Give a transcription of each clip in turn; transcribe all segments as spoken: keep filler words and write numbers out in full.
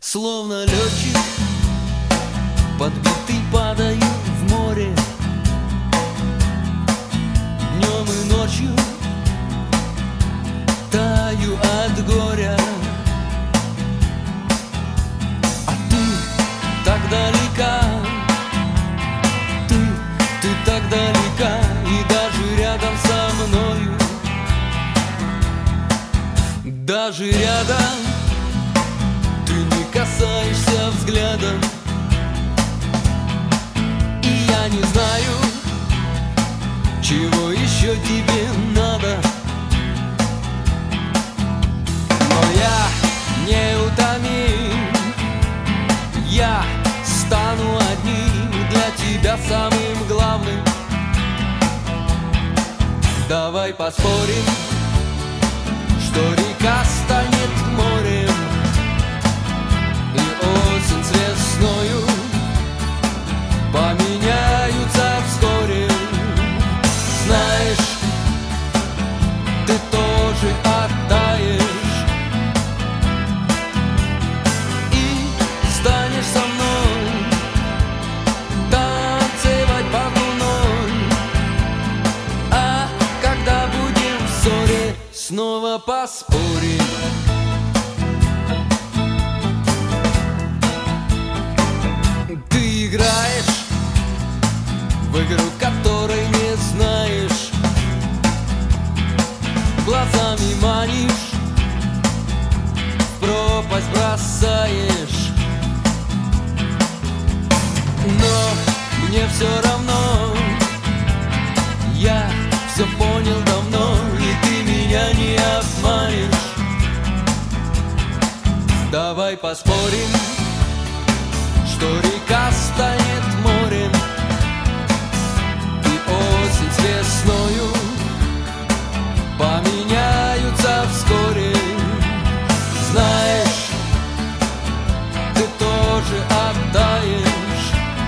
Словно летчик, подбитый, падаю в море. Днем и ночью таю от горя. А ты так далека, ты, ты так далека, и даже рядом со мною, даже рядом ты не касаешься взглядом. И я не знаю, чего еще тебе надо, но я неутомим. Я стану одним для тебя самым главным. Давай поспорим, что река станет морем, и осень с весною поменяются вскоре. Знаешь, ты тоже оттаешь и станешь со мной танцевать под луной. А когда будем в ссоре, снова поспорим. Ты играешь в игру, которой не знаешь, глазами манишь, в пропасть бросаешь. Но мне все равно, я все понял давно, и ты меня не обманешь. Давай поспорим, что река станет морем, и осень с весною поменяются вскоре. Знаешь, ты тоже оттаешь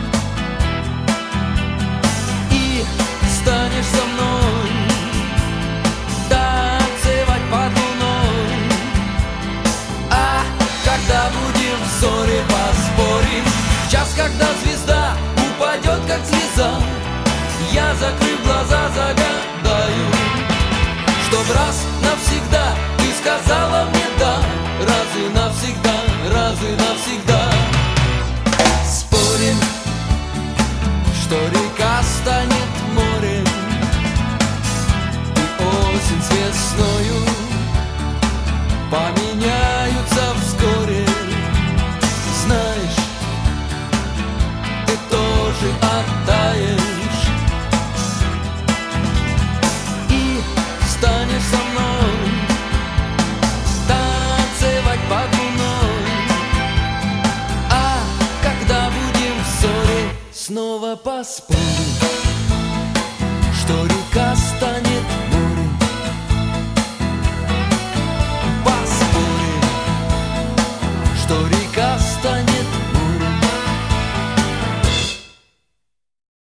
и станешь со мной танцевать под луной. А когда будем в ссоре, поспорим. Час, когда звезда упадет, как слеза, я, закрыв глаза, загадаю, чтоб раз навсегда ты сказала мне да. Раз и навсегда, раз и навсегда. Спорим, что река станет морем, и осень с весною поменяются вскоре. Знаешь, ты тоже оттаешь и станешь со мной танцевать под луной. А когда будем в ссоре, снова поспорим, что река станет